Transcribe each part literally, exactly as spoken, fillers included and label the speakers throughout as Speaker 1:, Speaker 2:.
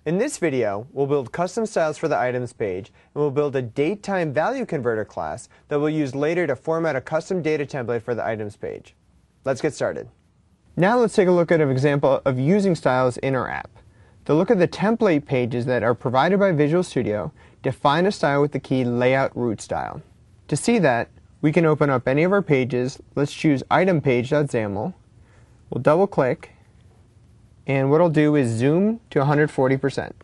Speaker 1: In this video, we'll build custom styles for the items page, and we'll build a date-time value converter class that we'll use later to format a custom data template for the items page. Let's get started. Now let's take a look at an example of using styles in our app. To look at the template pages that are provided by Visual Studio, define a style with the key layout root style. To see that, we can open up any of our pages. Let's choose itempage.xaml. We'll double click. And what I'll do is zoom to one hundred forty percent.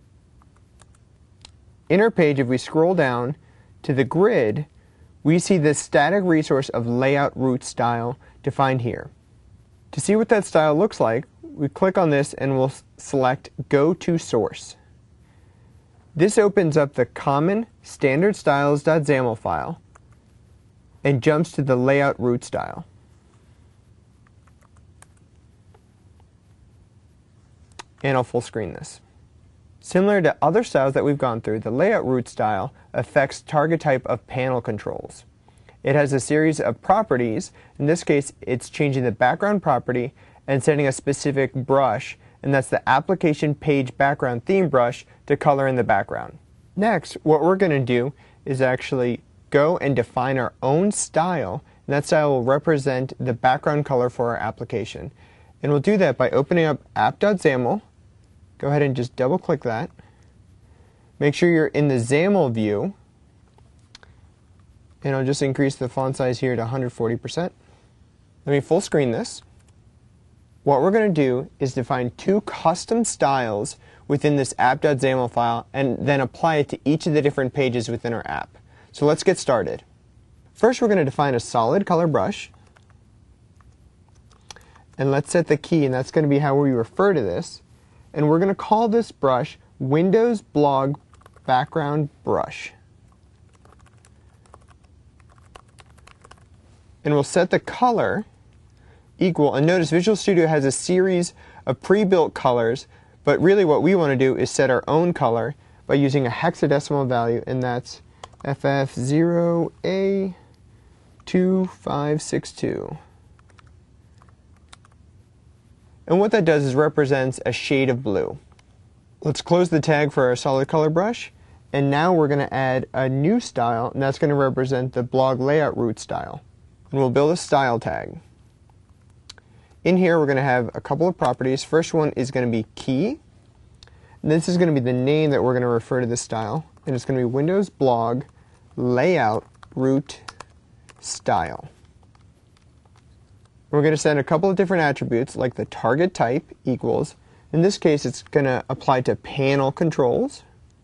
Speaker 1: In our page, if we scroll down to the grid, we see the static resource of layout root style defined here. To see what that style looks like, we click on this and we'll select Go to Source. This opens up the common standard styles.xaml file and jumps to the layout root style. And I'll full screen this. Similar to other styles that we've gone through, the layout root style affects target type of panel controls. It has a series of properties. In this case, it's changing the background property and setting a specific brush, and that's the application page background theme brush to color in the background. Next, what we're going to do is actually go and define our own style, and that style will represent the background color for our application. And we'll do that by opening up app.xaml. Go ahead and just double click that. Make sure you're in the XAML view. And I'll just increase the font size here to one hundred forty percent. Let me full screen this. What we're going to do is define two custom styles within this app.xaml file and then apply it to each of the different pages within our app. So let's get started. First, we're going to define a solid color brush. And let's set the key, and that's going to be how we refer to this. And we're going to call this brush Windows Blog Background Brush. And we'll set the color equal. And notice Visual Studio has a series of pre-built colors, but really what we want to do is set our own color by using a hexadecimal value, and that's F F zero A two five six two. And what that does is represents a shade of blue. Let's close the tag for our solid color brush, and now we're going to add a new style, and that's going to represent the blog layout root style. And we'll build a style tag. In here we're going to have a couple of properties. First one is going to be key, and this is going to be the name that we're going to refer to this style, and it's going to be Windows Blog Layout Root Style. We're going to set a couple of different attributes, like the target type equals. In this case, it's going to apply to panel controls.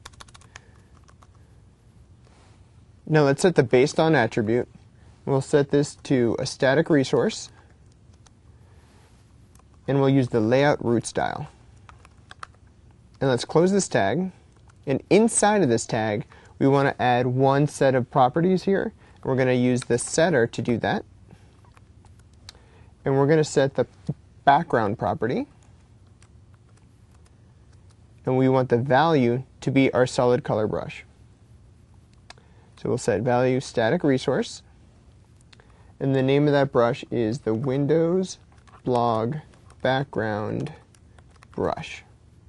Speaker 1: Now let's set the based on attribute. We'll set this to a static resource, and we'll use the layout root style. And let's close this tag. And inside of this tag, we want to add one set of properties here. We're going to use the setter to do that. And we're going to set the background property. And we want the value to be our solid color brush. So we'll set value static resource. And the name of that brush is the Windows Blog Background Brush.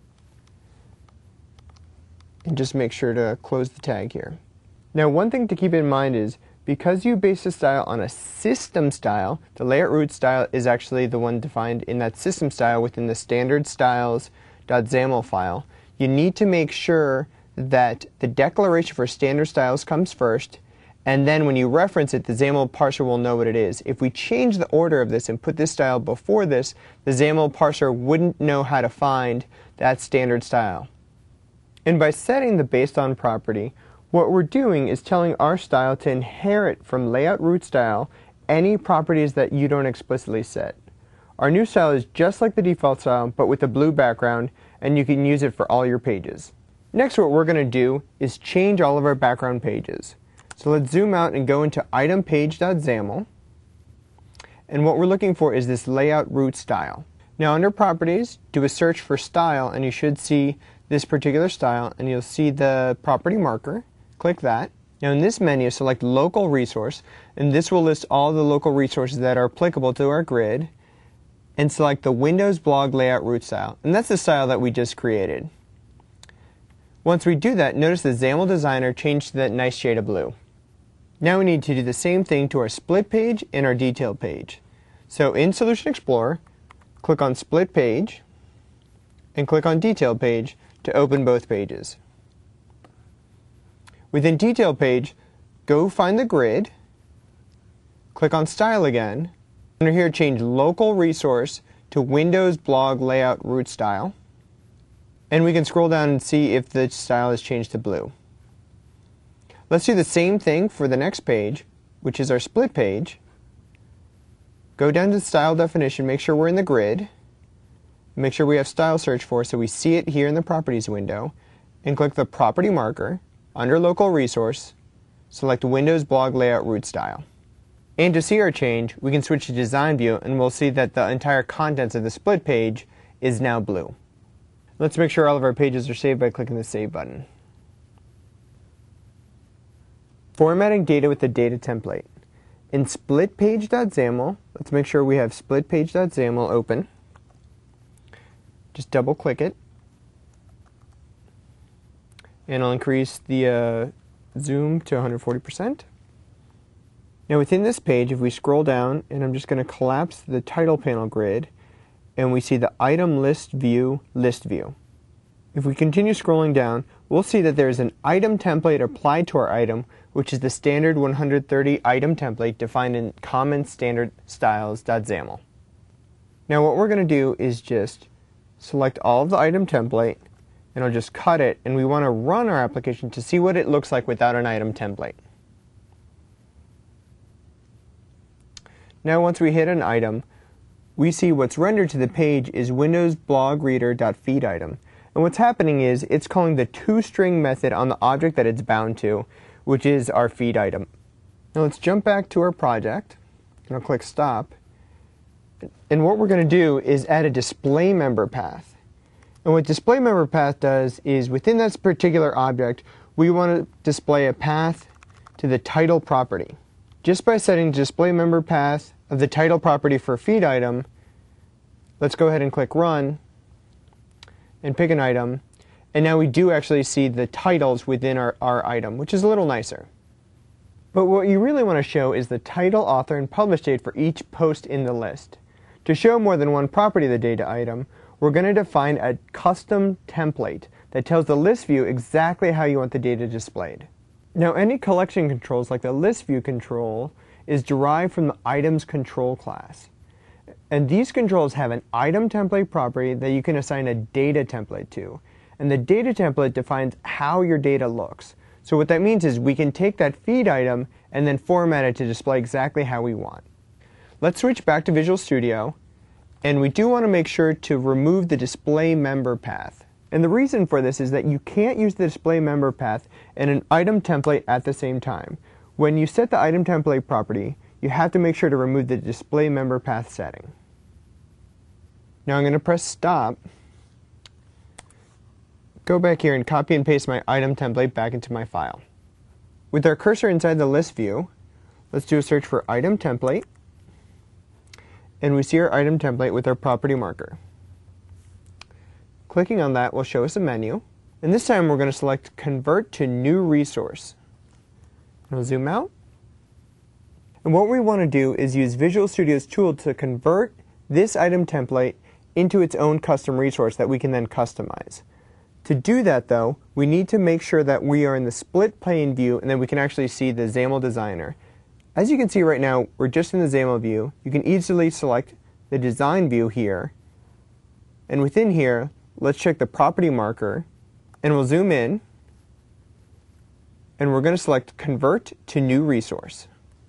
Speaker 1: And just make sure to close the tag here. Now, one thing to keep in mind is, because you base the style on a system style, the layout root style is actually the one defined in that system style within the standard styles.xaml file. You need to make sure that the declaration for standard styles comes first, and then when you reference it, the XAML parser will know what it is. If we change the order of this and put this style before this, the XAML parser wouldn't know how to find that standard style. And by setting the based on property, what we're doing is telling our style to inherit from layout root style any properties that you don't explicitly set. Our new style is just like the default style, but with a blue background, and you can use it for all your pages. Next, what we're going to do is change all of our background pages. So let's zoom out and go into itempage.xaml. And what we're looking for is this layout root style. Now under properties, do a search for style, and you should see this particular style, and you'll see the property marker. Click that. Now in this menu, select local resource, and this will list all the local resources that are applicable to our grid, and select the Windows Blog Layout Root style, and that's the style that we just created. Once we do that, notice the XAML Designer changed to that nice shade of blue. Now we need to do the same thing to our split page and our detailed page. So in Solution Explorer, click on Split Page and click on Detailed Page to open both pages. Within Detailed Page, go find the grid, click on Style again. Under here, change Local Resource to Windows Blog Layout Root Style. And we can scroll down and see if the style has changed to blue. Let's do the same thing for the next page, which is our split page. Go down to Style Definition, make sure we're in the grid. Make sure we have Style Search for so we see it here in the Properties window. And click the Property marker under Local Resource. Select Windows Blog Layout Root Style. And to see our change, we can switch to Design View and we'll see that the entire contents of the split page is now blue. Let's make sure all of our pages are saved by clicking the Save button. Formatting data with the data template. In splitpage.xaml, let's make sure we have splitpage.xaml open. Just double click it. And I'll increase the uh, zoom to one hundred forty percent. Now within this page, if we scroll down, and I'm just going to collapse the title panel grid, and we see the item list view, list view. If we continue scrolling down, we'll see that there's an item template applied to our item, which is the standard one hundred thirty item template defined in common standard styles.xaml. Now what we're going to do is just select all of the item template, and I'll just cut it, and we want to run our application to see what it looks like without an item template. Now once we hit an item, we see what's rendered to the page is Windows blog reader.feedItem. And what's happening is it's calling the toString method on the object that it's bound to, which is our feed item. Now let's jump back to our project, and I'll click Stop. And what we're going to do is add a display member path. And what display member path does is within this particular object, we want to display a path to the title property. Just by setting display member path of the title property for feed item, let's go ahead and click Run and pick an item. And now we do actually see the titles within our, our item, which is a little nicer. But what you really want to show is the title, author, and publish date for each post in the list. To show more than one property of the data item, we're going to define a custom template that tells the list view exactly how you want the data displayed. Now any collection controls like the list view control is derived from the items control class. And these controls have an item template property that you can assign a data template to. And the data template defines how your data looks. So what that means is we can take that feed item and then format it to display exactly how we want. Let's switch back to Visual Studio, and we do want to make sure to remove the display member path. And the reason for this is that you can't use the display member path and an item template at the same time. When you set the item template property, you have to make sure to remove the display member path setting. Now I'm going to press Stop, go back here and copy and paste my item template back into my file. With our cursor inside the list view, let's do a search for item template, and we see our item template with our property marker. Clicking on that will show us a menu, and this time we're going to select Convert to New Resource. I'll zoom out. And what we want to do is use Visual Studio's tool to convert this item template into its own custom resource that we can then customize. To do that though, we need to make sure that we are in the split pane view and then we can actually see the XAML Designer. As you can see right now, we're just in the XAML view. You can easily select the design view here. And within here, let's check the property marker, and we'll zoom in, and we're going to select Convert to New Resource.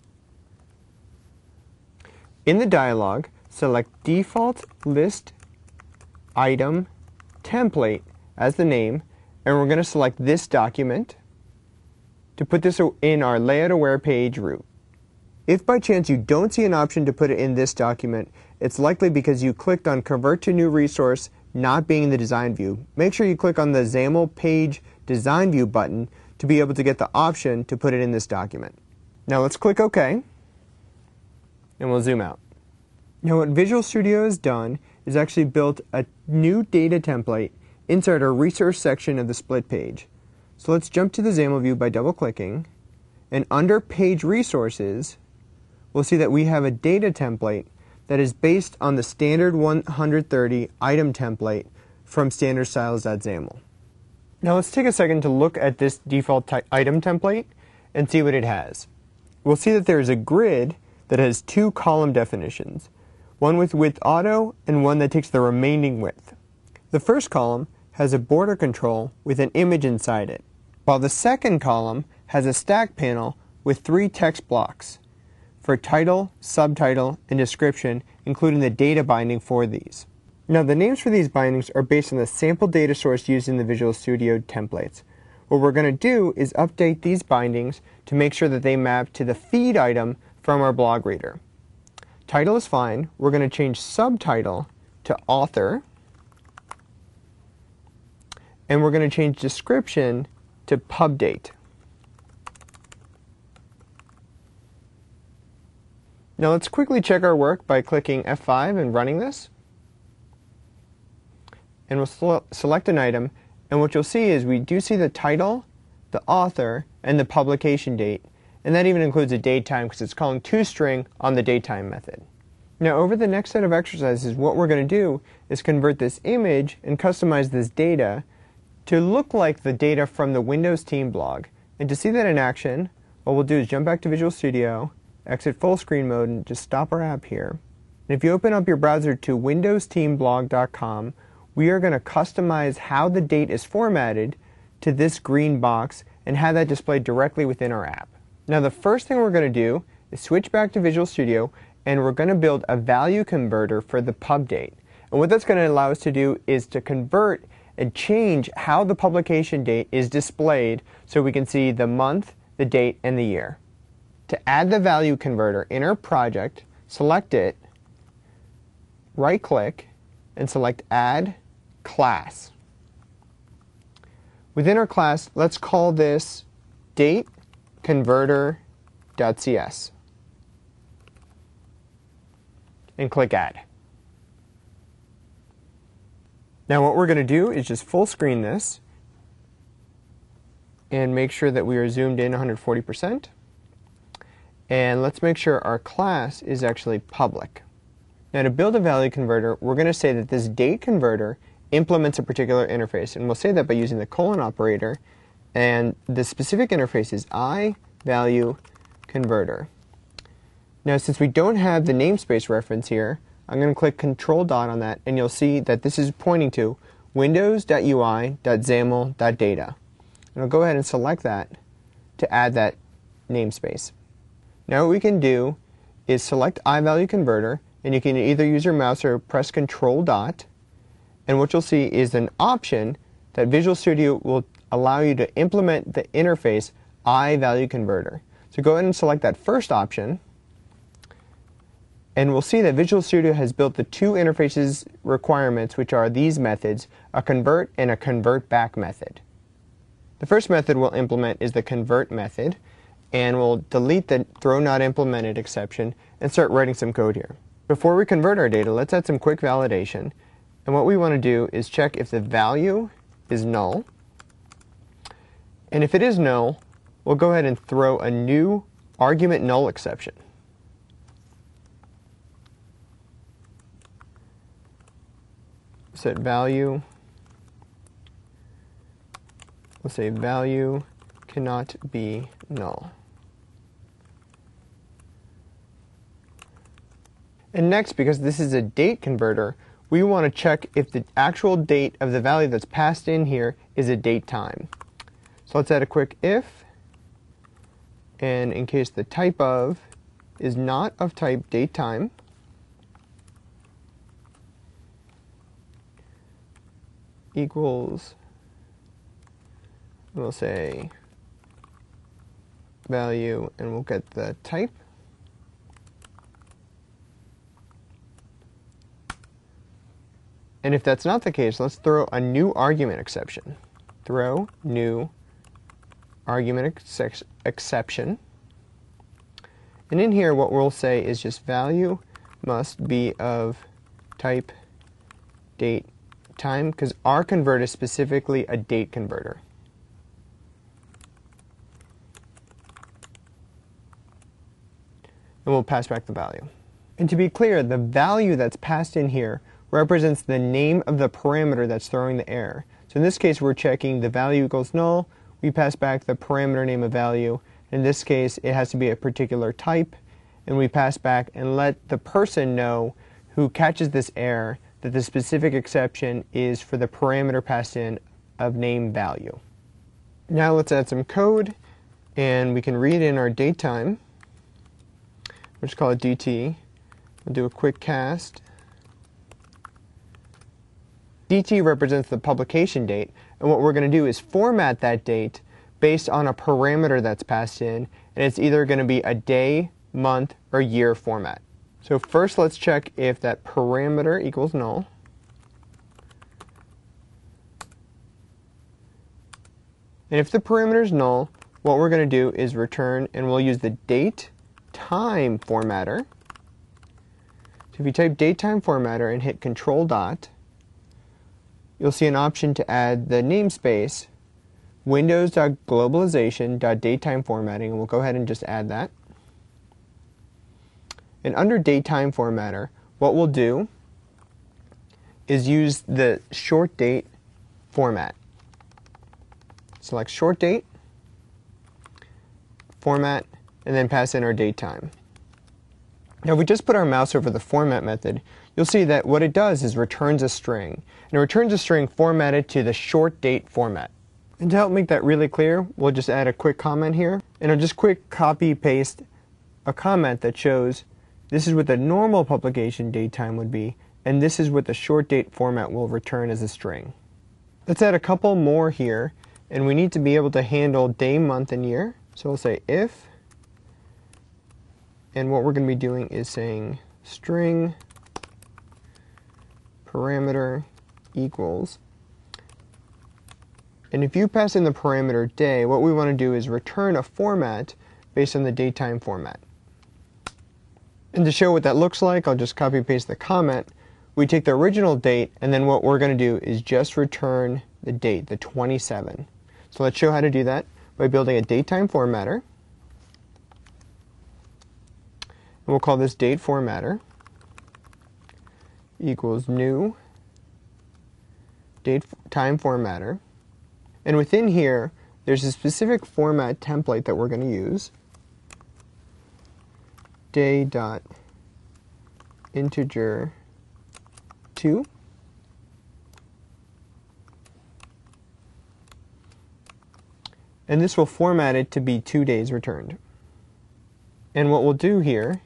Speaker 1: In the dialog, select Default List Item Template as the name, and we're going to select this document to put this in our Layout Aware page root. If by chance you don't see an option to put it in this document, it's likely because you clicked on Convert to New Resource not being in the design view. Make sure you click on the XAML page design view button to be able to get the option to put it in this document. Now let's click OK, and we'll zoom out. Now what Visual Studio has done is actually built a new data template inside our resource section of the split page. So let's jump to the XAML view by double-clicking, and under Page Resources, we'll see that we have a data template that is based on the standard one hundred thirty item template from standard styles dot xaml. Now let's take a second to look at this default item template and see what it has. We'll see that there is a grid that has two column definitions, one with width auto and one that takes the remaining width. The first column has a border control with an image inside it, while the second column has a stack panel with three text blocks for title, subtitle, and description, including the data binding for these. Now the names for these bindings are based on the sample data source used in the Visual Studio templates. What we're going to do is update these bindings to make sure that they map to the feed item from our blog reader. Title is fine. We're going to change subtitle to author, and we're going to change description to pub date. Now let's quickly check our work by clicking F five and running this. And we'll select an item, and what you'll see is we do see the title, the author, and the publication date, and that even includes a date time because it's calling toString on the datetime method. Now over the next set of exercises, what we're going to do is convert this image and customize this data to look like the data from the Windows Team blog. And to see that in action, what we'll do is jump back to Visual Studio, exit full screen mode, and just stop our app here. And if you open up your browser to windows team blog dot com, we are going to customize how the date is formatted to this green box and have that displayed directly within our app. Now the first thing we're going to do is switch back to Visual Studio, and we're going to build a value converter for the pub date. And what that's going to allow us to do is to convert and change how the publication date is displayed so we can see the month, the date, and the year. To add the value converter in our project, select it, right-click, and select Add Class. Within our class, let's call this dateconverter.cs and click Add. Now what we're going to do is just full screen this and make sure that we are zoomed in one hundred forty percent. And let's make sure our class is actually public. Now to build a value converter, we're going to say that this date converter implements a particular interface, and we'll say that by using the colon operator, and the specific interface is iValueConverter. Now since we don't have the namespace reference here, I'm going to click Control Dot on that, and you'll see that this is pointing to windows dot U I dot xaml dot data. And I'll go ahead and select that to add that namespace. Now what we can do is select iValueConverter, and you can either use your mouse or press Control Dot, and what you'll see is an option that Visual Studio will allow you to implement the interface iValueConverter. So go ahead and select that first option, and we'll see that Visual Studio has built the two interfaces requirements, which are these methods, a convert and a convert back method. The first method we'll implement is the convert method, and we'll delete the throw not implemented exception and start writing some code here. Before we convert our data, let's add some quick validation. And what we want to do is check if the value is null. And if it is null, we'll go ahead and throw a new argument null exception. Set value. We'll say value cannot be null. And next, because this is a date converter, we want to check if the actual date of the value that's passed in here is a date time. So let's add a quick if, and in case the type of is not of type date time, equals, we'll say value, and we'll get the type. And if that's not the case, let's throw a new argument exception. Throw new argument ex exception. And in here, what we'll say is just value must be of type date time, because our converter is specifically a date converter. and we'll pass back the value. And to be clear, the value that's passed in here represents the name of the parameter that's throwing the error. So in this case, we're checking the value equals null. We pass back the parameter name of value. In this case, it has to be a particular type. And we pass back and let the person know who catches this error that the specific exception is for the parameter passed in of name value. Now let's add some code, and we can read in our date time. We'll just call it D T. We'll do a quick cast. D T represents the publication date, and what we're going to do is format that date based on a parameter that's passed in, and it's either going to be a day, month, or year format. So first let's check if that parameter equals null. And if the parameter is null, what we're going to do is return, and we'll use the date time formatter. So if you type date time formatter and hit control dot, you'll see an option to add the namespace windows.globalization.datetime formatting, and we'll go ahead and just add that. And under datetime formatter, what we'll do is use the short date format. Select short date, format, and then pass in our date time. Now if we just put our mouse over the format method, you'll see that what it does is returns a string. And it returns a string formatted to the short date format. And to help make that really clear, we'll just add a quick comment here. And I'll just quick copy paste a comment that shows this is what the normal publication date time would be, and this is what the short date format will return as a string. Let's add a couple more here, and we need to be able to handle day, month, and year. So we'll say if, and what we're going to be doing is saying string parameter equals. And if you pass in the parameter day, what we want to do is return a format based on the datetime format. And to show what that looks like, I'll just copy and paste the comment. We take the original date, and then what we're going to do is just return the date, the twenty-seven. So let's show how to do that by building a datetime formatter. And we'll call this date formatter equals new date time formatter. And within here, there's a specific format template that we're going to use. Day dot integer two. And this will format it to be two days returned. And what we'll do here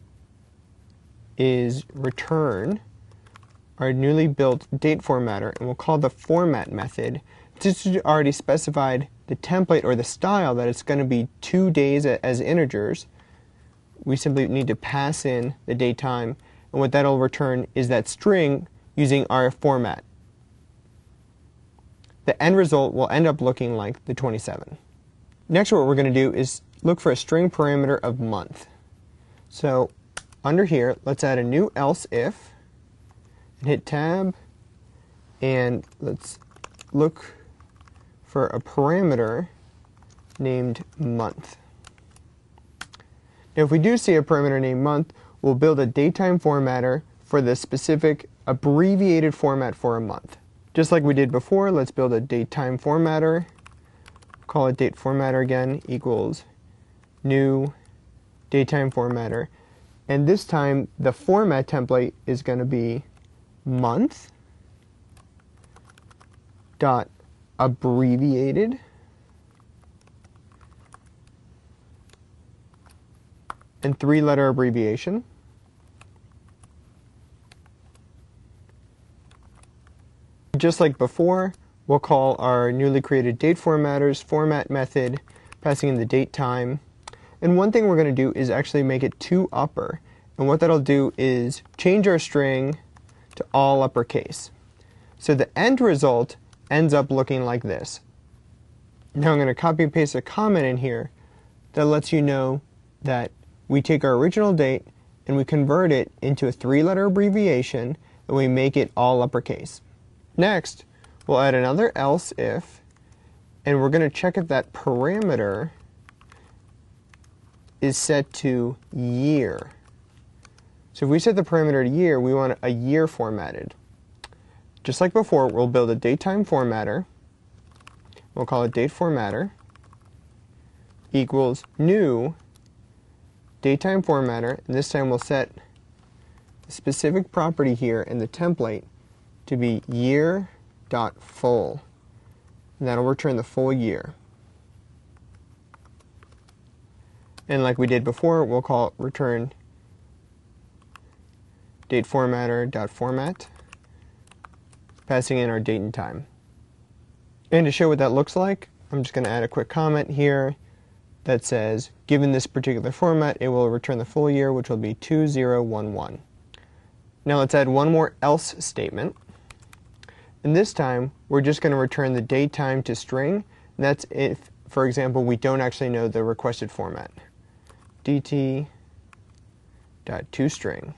Speaker 1: is return our newly built date formatter, and we'll call the format method. Since we already specified the template or the style that it's going to be two days as integers, we simply need to pass in the date time, and what that'll return is that string using our format. The end result will end up looking like the twenty-seven. Next, what we're going to do is look for a string parameter of month. So under here, let's add a new else if, and hit tab, and let's look for a parameter named month. Now if we do see a parameter named month, we'll build a datetime formatter for the specific abbreviated format for a month. Just like we did before, let's build a datetime formatter, call it date formatter again, equals new datetime formatter. And this time the format template is going to be month dot abbreviated and three letter abbreviation. Just like before, we'll call our newly created date formatters format method, passing in the date time. And one thing we're going to do is actually make it to upper. And what that'll do is change our string to all uppercase. So the end result ends up looking like this. Now I'm going to copy and paste a comment in here that lets you know that we take our original date and we convert it into a three-letter abbreviation and we make it all uppercase. Next, we'll add another else if, and we're going to check if that parameter is set to year. So if we set the parameter to year, we want a year formatted. Just like before, we'll build a datetime formatter. We'll call it date formatter equals new datetime formatter, and this time we'll set a specific property here in the template to be year.full, and that'll return the full year. And like we did before, we'll call it return date formatter.format, passing in our date and time. And to show what that looks like, I'm just going to add a quick comment here that says, given this particular format, it will return the full year, which will be two zero one one. Now let's add one more else statement. And this time, we're just going to return the date time to string. And that's if, for example, we don't actually know the requested format. dt.toString.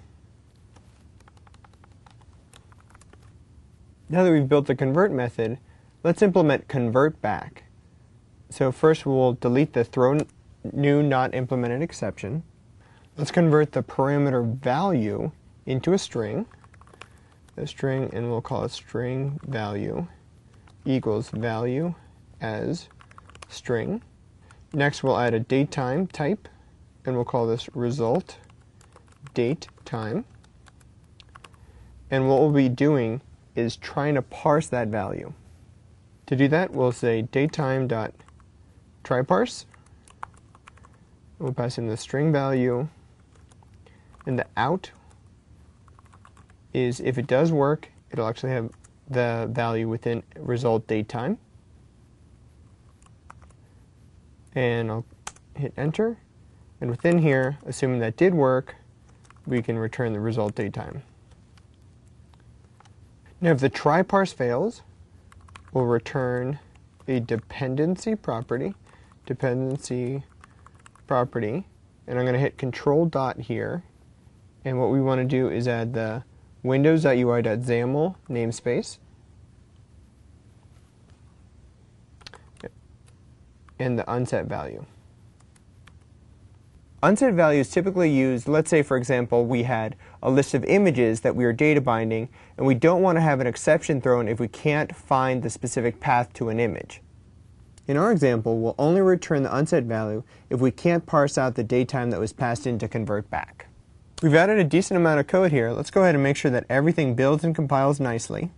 Speaker 1: Now that we've built the convert method, let's implement convert back. So first we'll delete the throw new not implemented exception. Let's convert the parameter value into a string. A string, and we'll call it string value equals value as string. Next we'll add a datetime type, and we'll call this result date time. And what we'll be doing is trying to parse that value. To do that, we'll say datetime.tryParse. We'll pass in the string value, and the out is if it does work, it'll actually have the value within result datetime. And I'll hit enter. And within here, assuming that did work, we can return the result datetime. Now if the tryParse fails, we'll return a dependency property, dependency property, and I'm going to hit control dot here, and what we want to do is add the windows.ui.xaml namespace and the unset value. Unset value is typically used, let's say for example we had a list of images that we are data binding, and we don't want to have an exception thrown if we can't find the specific path to an image. In our example, we'll only return the unset value if we can't parse out the datetime that was passed in to convert back. We've added a decent amount of code here. Let's go ahead and make sure that everything builds and compiles nicely.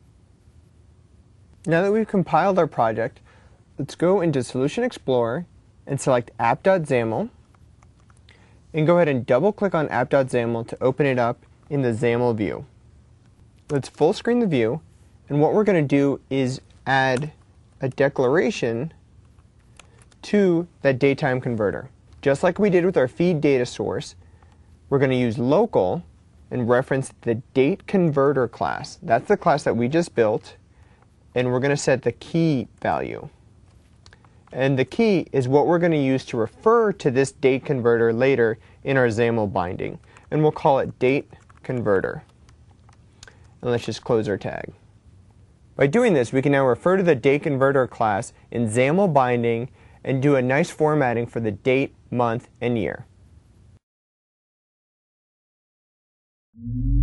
Speaker 1: Now that we've compiled our project, let's go into Solution Explorer and select app.xaml, and go ahead and double click on app.xaml to open it up in the XAML view. Let's full screen the view, and what we're going to do is add a declaration to that datetime converter. Just like we did with our feed data source, we're going to use local and reference the date converter class. That's the class that we just built, and we're going to set the key value. And the key is what we're going to use to refer to this date converter later in our XAML binding. And we'll call it date converter. And let's just close our tag. By doing this, we can now refer to the date converter class in XAML binding and do a nice formatting for the date, month, and year.